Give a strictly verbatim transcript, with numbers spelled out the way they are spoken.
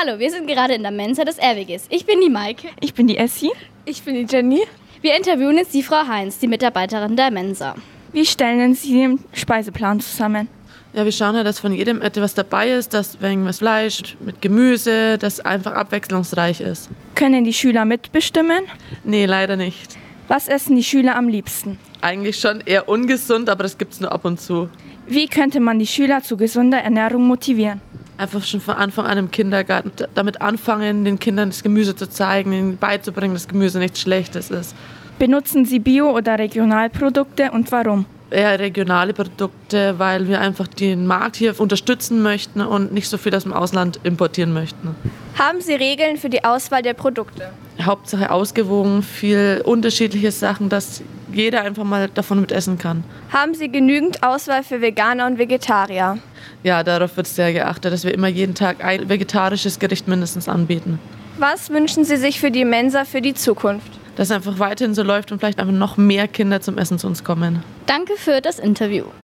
Hallo, wir sind gerade in der Mensa des R W Gs. Ich bin die Maike. Ich bin die Essi. Ich bin die Jenny. Wir interviewen jetzt die Frau Heinz, die Mitarbeiterin der Mensa. Wie stellen Sie den Speiseplan zusammen? Ja, wir schauen ja, dass von jedem etwas dabei ist, dass irgendwas Fleisch mit Gemüse, das einfach abwechslungsreich ist. Können die Schüler mitbestimmen? Nee, leider nicht. Was essen die Schüler am liebsten? Eigentlich schon eher ungesund, aber das gibt es nur ab und zu. Wie könnte man die Schüler zu gesunder Ernährung motivieren? Einfach schon von Anfang an im Kindergarten damit anfangen, den Kindern das Gemüse zu zeigen, ihnen beizubringen, dass Gemüse nichts Schlechtes ist. Benutzen Sie Bio- oder Regionalprodukte und warum? Eher regionale Produkte, weil wir einfach den Markt hier unterstützen möchten und nicht so viel aus dem Ausland importieren möchten. Haben Sie Regeln für die Auswahl der Produkte? Hauptsache ausgewogen, viel unterschiedliche Sachen, dass jeder einfach mal davon mit essen kann. Haben Sie genügend Auswahl für Veganer und Vegetarier? Ja, darauf wird sehr geachtet, dass wir immer jeden Tag ein vegetarisches Gericht mindestens anbieten. Was wünschen Sie sich für die Mensa für die Zukunft? Dass es einfach weiterhin so läuft und vielleicht einfach noch mehr Kinder zum Essen zu uns kommen. Danke für das Interview.